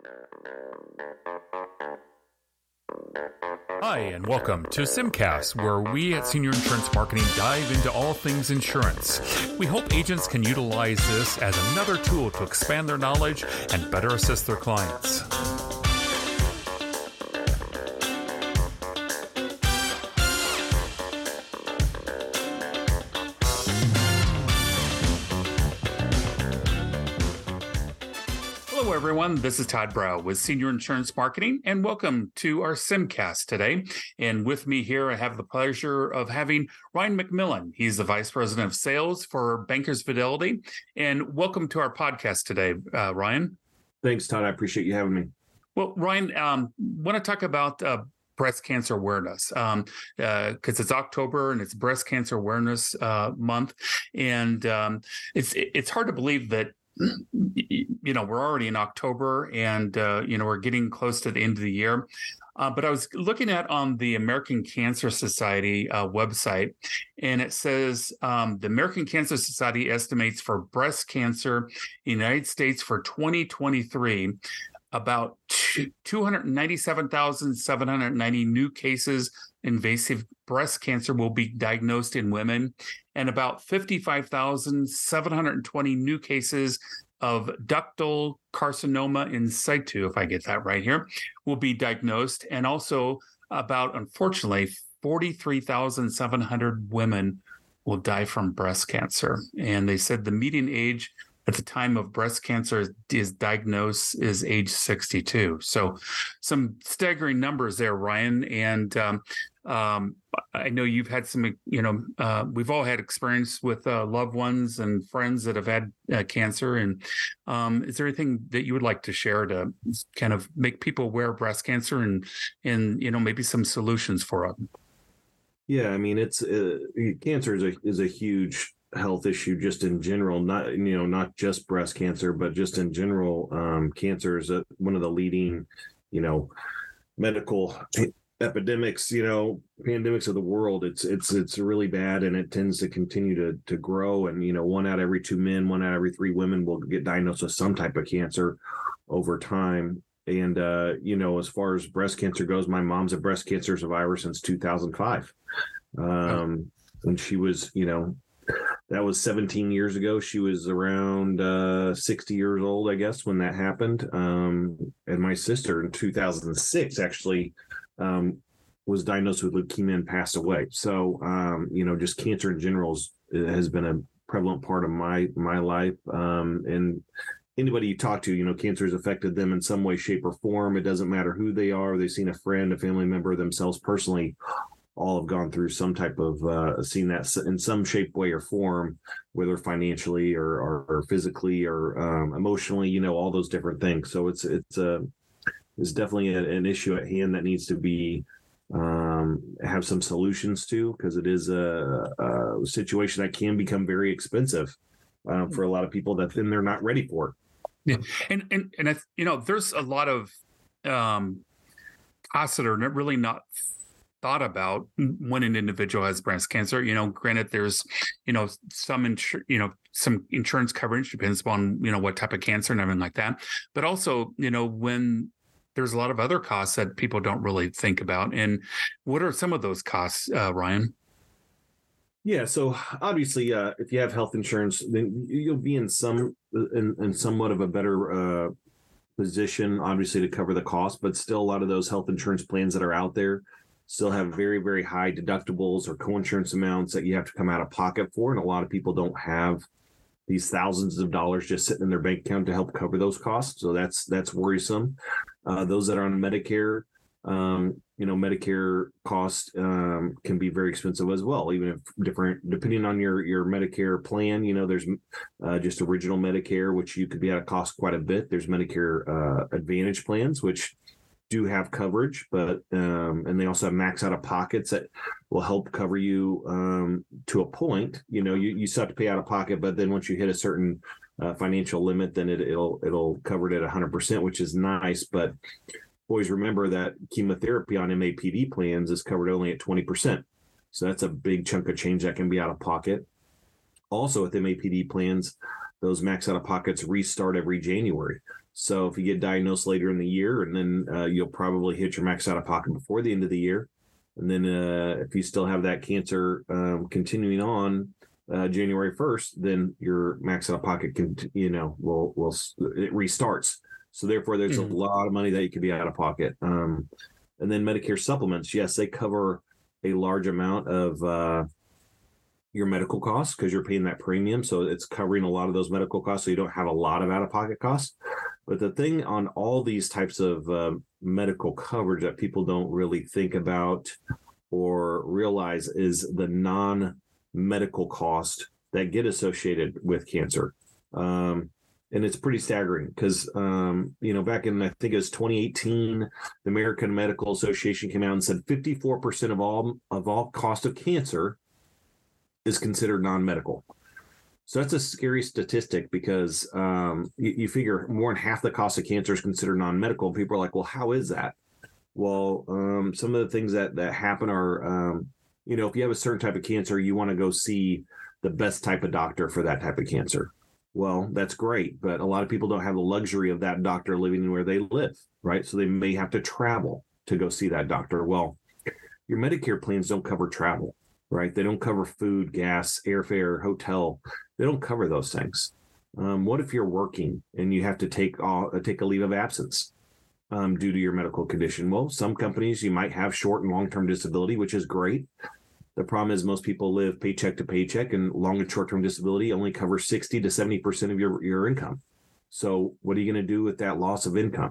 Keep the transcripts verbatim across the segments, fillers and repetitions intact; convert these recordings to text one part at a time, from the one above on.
Hi, and welcome to Simcast, where we at Senior Insurance Marketing dive into all things insurance. We hope agents can utilize this as another tool to expand their knowledge and better assist their clients. Hello, everyone. This is Todd Brow with Senior Insurance Marketing, and welcome to our Simcast today. And with me here, I have the pleasure of having Ryan McMillan. He's the Vice President of Sales for Bankers Fidelity. And welcome to our podcast today, uh, Ryan. Thanks, Todd. I appreciate you having me. Well, Ryan, um, want to talk about uh, breast cancer awareness um, uh, because it's October and it's Breast Cancer Awareness uh, Month, and um, it's it's hard to believe that. You know, we're already in October and, uh, you know, we're getting close to the end of the year. Uh, but I was looking at on the American Cancer Society uh, website, and it says um, the American Cancer Society estimates for breast cancer in the United States for twenty twenty-three, about two hundred ninety-seven thousand seven hundred ninety new cases invasive breast cancer will be diagnosed in women, and about fifty-five thousand seven hundred twenty new cases of ductal carcinoma in situ, if I get that right here, will be diagnosed. And also about, unfortunately, forty-three thousand seven hundred women will die from breast cancer. And they said the median age at the time of breast cancer is diagnosed is age sixty-two. So some staggering numbers there, Ryan. And um, um, I know you've had some, you know, uh, we've all had experience with uh, loved ones and friends that have had uh, cancer. And um, is there anything that you would like to share to kind of make people aware of breast cancer and, and you know, maybe some solutions for them? Yeah, I mean, it's uh, cancer is a is a huge health issue just in general, not, you know, not just breast cancer, but just in general. Um, cancer is a, one of the leading, you know, medical epidemics, you know, pandemics of the world. It's, it's, it's really bad, and it tends to continue to, to grow. And, you know, one out of every two men, one out of every three women will get diagnosed with some type of cancer over time. And, uh, you know, as far as breast cancer goes, my mom's a breast cancer survivor since two thousand five. Um, and she was, you know, that was seventeen years ago. She was around uh, sixty years old, I guess, when that happened. Um, and my sister in two thousand six actually um, was diagnosed with leukemia and passed away. So, um, you know, just cancer in general is, has been a prevalent part of my my life. Um, and anybody you talk to, you know, cancer has affected them in some way, shape, or form. It doesn't matter who they are. They've seen a friend, a family member, themselves personally. All have gone through some type of uh, seen that in some shape, way, or form, whether financially or or, or physically or um, emotionally. You know, all those different things. So it's it's a it's definitely a, an issue at hand that needs to be um, have some solutions to, because it is a, a situation that can become very expensive uh, for a lot of people that then they're not ready for. Yeah, and and and it's, you know, there's a lot of um, costs that are really not thought about when an individual has breast cancer. You know, granted, there's, you know, some, insur- you know, some insurance coverage depends upon, you know, what type of cancer and everything like that. But also, you know, when there's a lot of other costs that people don't really think about. And what are some of those costs, uh, Ryan? Yeah. So obviously, uh, if you have health insurance, then you'll be in some, in, in somewhat of a better uh, position, obviously, to cover the cost, but still a lot of those health insurance plans that are out there still have very, very high deductibles or coinsurance amounts that you have to come out of pocket for. And a lot of people don't have these thousands of dollars just sitting in their bank account to help cover those costs. So that's that's worrisome. Uh, those that are on Medicare, um, you know, Medicare cost um, can be very expensive as well, even if different, depending on your, your Medicare plan. You know, there's uh, just original Medicare, which you could be at a cost quite a bit. There's Medicare uh, Advantage plans, which do have coverage, but um, and they also have max out of pockets that will help cover you um, to a point. You know, you, you still have to pay out of pocket, but then once you hit a certain uh, financial limit, then it, it'll it'll cover it at one hundred percent, which is nice. But always remember that chemotherapy on M A P D plans is covered only at twenty percent. So that's a big chunk of change that can be out of pocket. Also with M A P D plans, those max out of pockets restart every January. So if you get diagnosed later in the year, and then uh, you'll probably hit your max out of pocket before the end of the year. And then uh, if you still have that cancer um, continuing on uh, January first, then your max out of pocket can, you know, will will it restarts. So therefore, there's mm-hmm. a lot of money that you could be out of pocket. Um, and then Medicare supplements, yes, they cover a large amount of uh, your medical costs because you're paying that premium. So it's covering a lot of those medical costs. So you don't have a lot of out of pocket costs. But the thing on all these types of uh, medical coverage that people don't really think about or realize is the non-medical cost that get associated with cancer. Um, and it's pretty staggering because, um, you know, back in, I think it was twenty eighteen, the American Medical Association came out and said fifty-four percent of all of all cost of cancer is considered non-medical. So that's a scary statistic because um, you, you figure more than half the cost of cancer is considered non-medical. People are like, well, how is that? Well, um, some of the things that, that happen are, um, you know, if you have a certain type of cancer, you want to go see the best type of doctor for that type of cancer. Well, that's great. But a lot of people don't have the luxury of that doctor living where they live, right? So they may have to travel to go see that doctor. Well, your Medicare plans don't cover travel, right? They don't cover food, gas, airfare, hotel. They don't cover those things. Um, what if you're working and you have to take uh, take a leave of absence um, due to your medical condition? Well, some companies, you might have short and long-term disability, which is great. The problem is most people live paycheck to paycheck, and long and short-term disability only covers sixty to seventy percent of your, your income. So what are you going to do with that loss of income?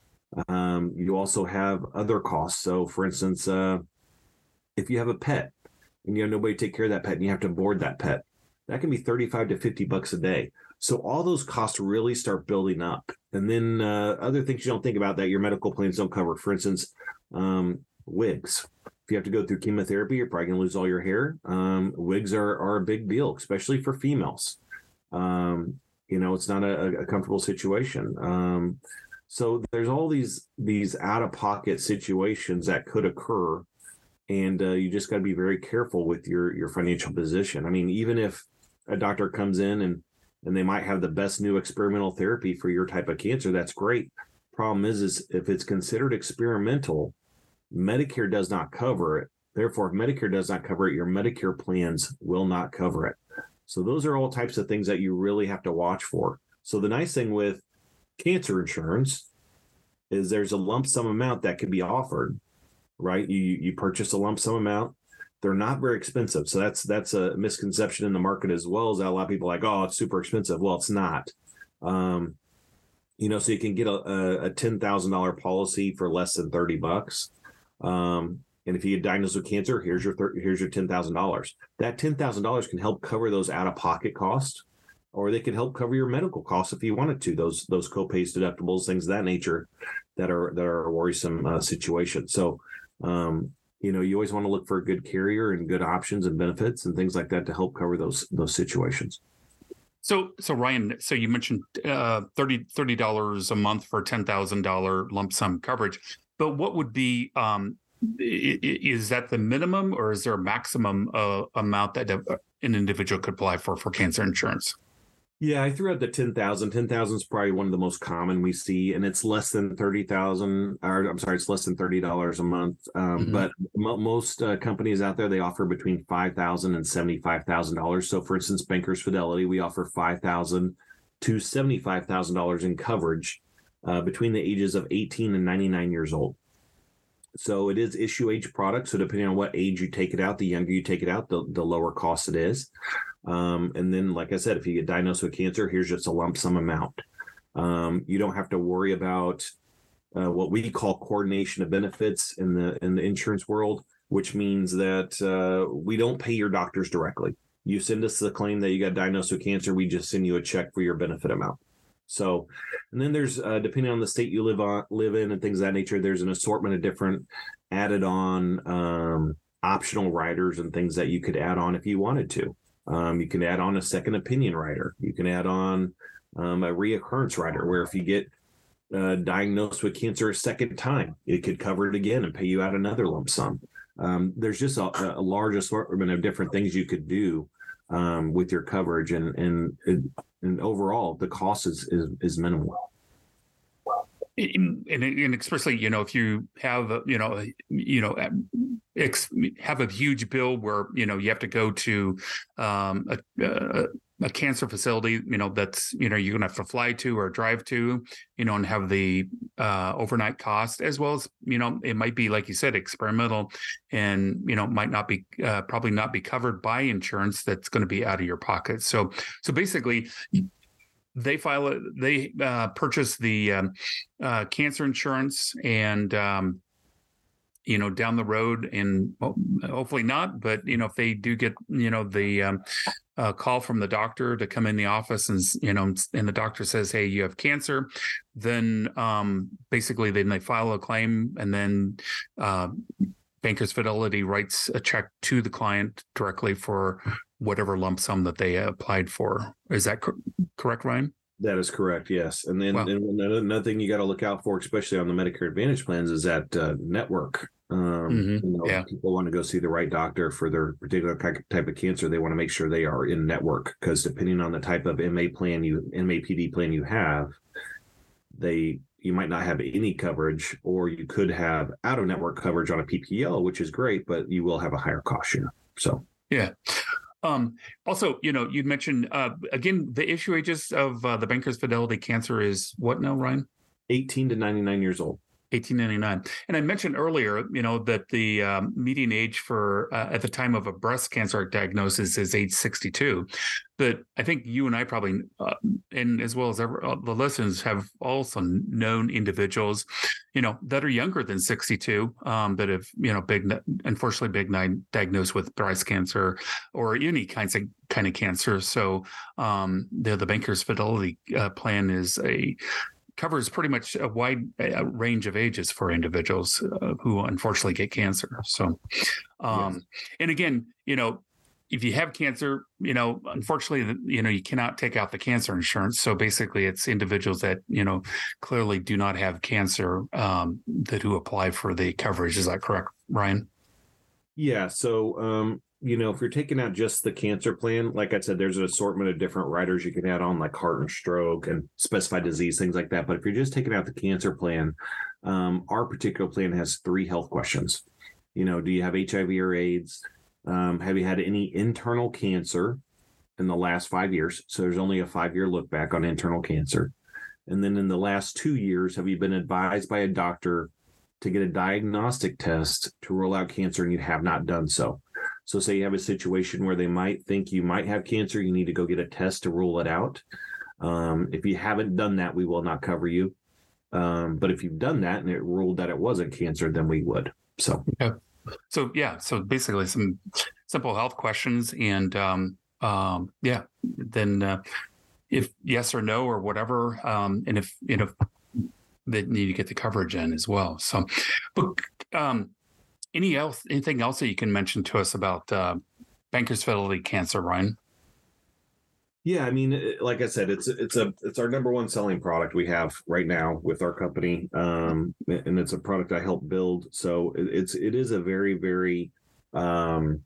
Um, you also have other costs. So for instance, uh, if you have a pet and you have nobody to take care of that pet and you have to board that pet, that can be thirty-five to fifty bucks a day. So all those costs really start building up. And then uh, other things you don't think about that your medical plans don't cover. For instance, um, wigs. If you have to go through chemotherapy, you're probably going to lose all your hair. Um, wigs are, are a big deal, especially for females. Um, you know, it's not a, a comfortable situation. Um, so there's all these these out-of-pocket situations that could occur. And uh, you just got to be very careful with your, your financial position. I mean, even if a doctor comes in and, and they might have the best new experimental therapy for your type of cancer, that's great. Problem is, is if it's considered experimental, Medicare does not cover it. Therefore, if Medicare does not cover it, your Medicare plans will not cover it. So those are all types of things that you really have to watch for. So the nice thing with cancer insurance is there's a lump sum amount that can be offered. Right, you you purchase a lump sum amount. They're not very expensive, so that's that's a misconception in the market as well. As that a lot of people are like, oh, it's super expensive. Well, it's not. Um, you know, so you can get a, a, a ten thousand dollar policy for less than thirty bucks. Um, and if you get diagnosed with cancer, here's your thir- here's your ten thousand dollars. That ten thousand dollars can help cover those out of pocket costs, or they can help cover your medical costs if you wanted to. Those those copays, deductibles, things of that nature, that are that are a worrisome uh, situation. So. Um, you know, you always want to look for a good carrier and good options and benefits and things like that to help cover those those situations. So, so Ryan, so you mentioned uh, thirty dollars a month for ten thousand dollars lump sum coverage, but what would be, um, is that the minimum or is there a maximum uh, amount that an individual could apply for for cancer insurance? Yeah, I threw out the ten thousand. ten thousand is probably one of the most common we see, and it's less than thirty thousand, or I'm sorry, it's less than thirty dollars a month. Um, mm-hmm. But mo- most uh, companies out there, they offer between five thousand and seventy-five thousand dollars. So for instance, Bankers Fidelity, we offer five thousand to seventy-five thousand dollars in coverage uh, between the ages of eighteen and ninety-nine years old. So it is issue age product. So depending on what age you take it out, the younger you take it out, the, the lower cost it is. Um, and then, like I said, if you get diagnosed with cancer, here's just a lump sum amount. Um, you don't have to worry about uh, what we call coordination of benefits in the in the insurance world, which means that uh, we don't pay your doctors directly. You send us the claim that you got diagnosed with cancer, we just send you a check for your benefit amount. So, and then there's, uh, depending on the state you live on, live in and things of that nature, there's an assortment of different added on um, optional riders and things that you could add on if you wanted to. Um, you can add on a second opinion rider. You can add on um, a reoccurrence rider where if you get uh, diagnosed with cancer a second time, it could cover it again and pay you out another lump sum. Um, there's just a, a large assortment of different things you could do um, with your coverage, and and and overall the cost is is, is minimal. and, and especially, you know, if you have, you know, you know, ex, have a huge bill where, you know, you have to go to um, a, a, a cancer facility, you know, that's, you know, you're going to have to fly to or drive to, you know, and have the uh, overnight cost, as well as, you know, it might be, like you said, experimental and, you know, might not be, uh, probably not be covered by insurance. That's going to be out of your pocket. So, so basically, they file it, they uh, purchase the um, uh, cancer insurance, and um, you know, down the road, and well, hopefully not, but you know, if they do get, you know, the um, uh, call from the doctor to come in the office, and you know, and the doctor says, hey, you have cancer, then um, basically then they file a claim, and then uh, Bankers Fidelity writes a check to the client directly for whatever lump sum that they applied for. Is that co- correct, Ryan? That is correct. Yes. And then Wow. and another thing you got to look out for, especially on the Medicare Advantage plans, is that uh, network. Um, mm-hmm. you know, yeah. People want to go see the right doctor for their particular type of cancer. They want to make sure they are in network, because depending on the type of M A plan you M A P D plan you have, they you might not have any coverage, or you could have out of network coverage on a P P O, which is great, but you will have a higher cost share. So yeah. Um, also, you know, you'd mentioned uh, again the issue ages of uh, the Bankers Fidelity Cancer is what now, Ryan? eighteen to ninety-nine years old. eighteen ninety-nine. And I mentioned earlier, you know, that the um, median age for uh, at the time of a breast cancer diagnosis is age sixty-two. But I think you and I probably, uh, and as well as ever, uh, the listeners, have also known individuals, you know, that are younger than sixty-two, um, that have, you know, big, unfortunately, big nine diagnosed with breast cancer or any kinds of kind of cancer. So um, the the Bankers Fidelity uh, plan is a covers pretty much a wide uh, range of ages for individuals uh, who unfortunately get cancer. So, um, yes. And again, you know, if you have cancer, you know, unfortunately, you know, you cannot take out the cancer insurance. So basically it's individuals that, you know, clearly do not have cancer um, that who apply for the coverage. Is that correct, Ryan? Yeah. So, um, you know, if you're taking out just the cancer plan, like I said, there's an assortment of different riders you can add on, like heart and stroke and specified disease, things like that. But if you're just taking out the cancer plan, um, our particular plan has three health questions. You know, do you have H I V or AIDS? Um, have you had any internal cancer in the last five years? So there's only a five-year look back on internal cancer. And then in the last two years, have you been advised by a doctor to get a diagnostic test to rule out cancer and you have not done so? So say you have a situation where they might think you might have cancer, you need to go get a test to rule it out. Um, if you haven't done that, we will not cover you. Um, but if you've done that and it ruled that it wasn't cancer, then we would. So, okay. So yeah, so basically some simple health questions, and um, um, yeah, then uh, if yes or no or whatever, um, and if you know they need to get the coverage in as well. So, but um, any else, anything else that you can mention to us about uh, Bankers Fidelity Cancer, Ryan? Yeah, I mean, like I said, it's it's a it's our number one selling product we have right now with our company, um, and it's a product I helped build. So it, it's it is a very very um,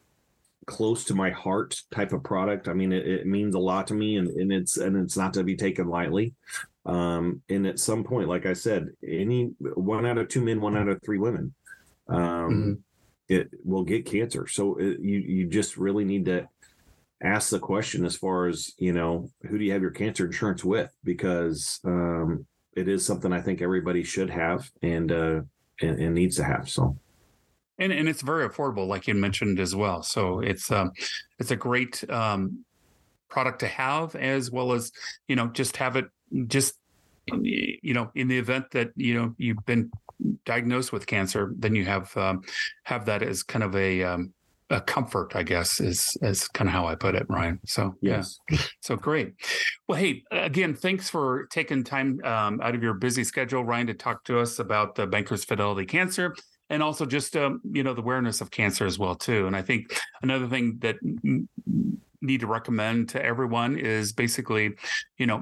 close to my heart type of product. I mean, it, it means a lot to me, and, and it's and it's not to be taken lightly. Um, and at some point, like I said, any one out of two men, one out of three women, um, mm-hmm. it will get cancer. So it, you you just really need to ask the question as far as, you know, who do you have your cancer insurance with? Because um, it is something I think everybody should have and, uh, and, and needs to have. So, and and it's very affordable, like you mentioned as well. So it's um, it's a great um, product to have, as well as, you know, just have it just, you know, in the event that, you know, you've been diagnosed with cancer, then you have um, have that as kind of a um, a comfort, I guess, is is kind of how I put it, Ryan. So yes, yeah, so great. Well, hey, again, thanks for taking time um, out of your busy schedule, Ryan, to talk to us about the Bankers Fidelity Cancer, and also just um, you know, the awareness of cancer as well too. And I think another thing that n- need to recommend to everyone is basically, you know,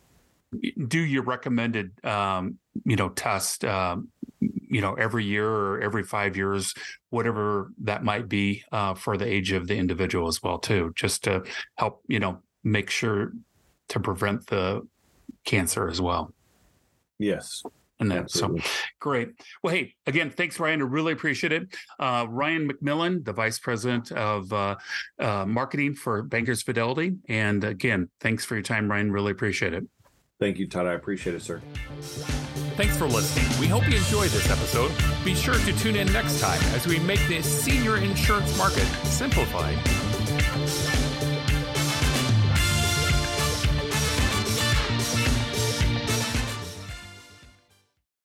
do your recommended um, you know test. Um, you know, every year or every five years, whatever that might be uh, for the age of the individual as well, too, just to help, you know, make sure to prevent the cancer as well. Yes. And that, so great. Well, hey, again, thanks, Ryan. I really appreciate it. Uh, Ryan McMillan, the Vice President of uh, uh, Marketing for Bankers Fidelity. And again, thanks for your time, Ryan. Really appreciate it. Thank you, Todd. I appreciate it, sir. Thanks for listening. We hope you enjoyed this episode. Be sure to tune in next time as we make the senior insurance market simplified.